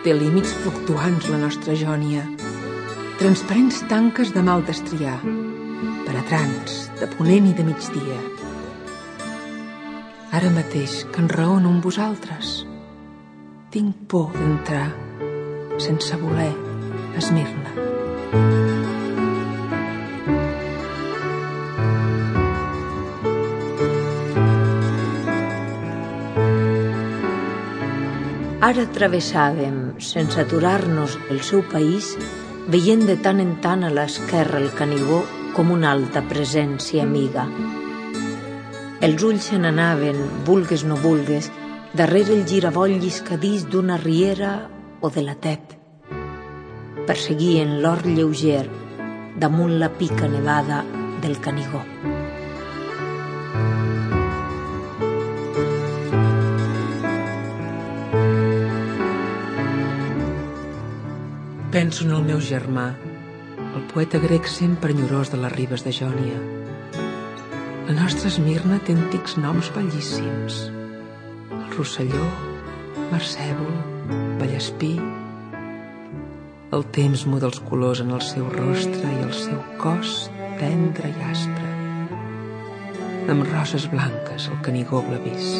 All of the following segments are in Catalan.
Té límits fluctuants la nostra Jònia, transparents tanques de mal destriar, penetrants de ponent i de migdia. Ara mateix que enraono amb vosaltres, tinc por d'entrar sense voler a Esmirna. Ara travessàvem, sense aturar-nos, el seu país, veient de tant en tant a l'esquerra el Canigó com una alta presència amiga. Els ulls se n'anaven, vulgues no vulgues, darrere el giraboll lliscadís d'una riera o de la Tet. Perseguien l'or lleuger damunt la pica nevada del Canigó. Penso en el meu germà, el poeta grec sempre enyorós de les ribes de Jònia. La nostra Esmirna té antics noms bellíssims: el Rosselló, Marcèvol, Vallespí. El temps muda els colors en el seu rostre i el seu cos tendre i aspre, amb roses blanques al Canigó blavís.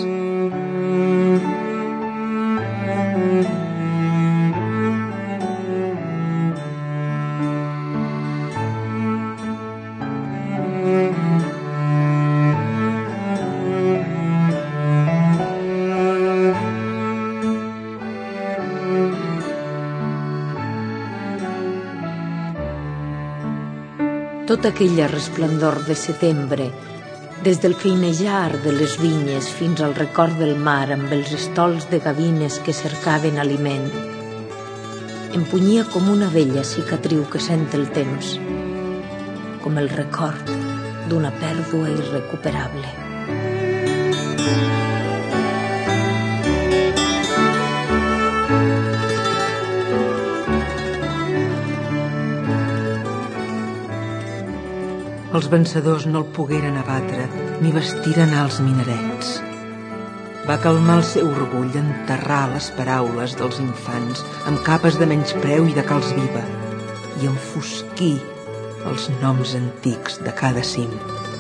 Tot aquella resplendor de setembre, des del feinejar de les vinyes fins al record del mar amb els estols de gavines que cercaven aliment, empunyia com una vella cicatriu que sent el temps, com el record d'una pèrdua irrecuperable. Els vencedors no el pogueren abatre ni bastiren alts minarets. Va calmar el seu orgull enterrar les paraules dels infants amb capes de menyspreu i de calç viva i enfosquir els noms antics de cada cim.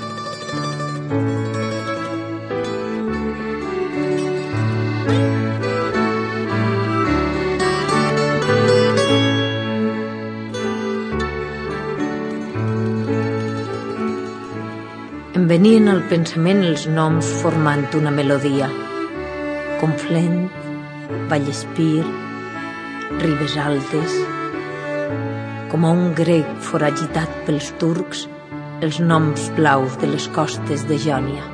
Em venien al pensament els noms formant una melodia: Conflent, Vallespir, Ribes Altes. Com a un grec foragitat pels turcs, els noms blaus de les costes de Jònia.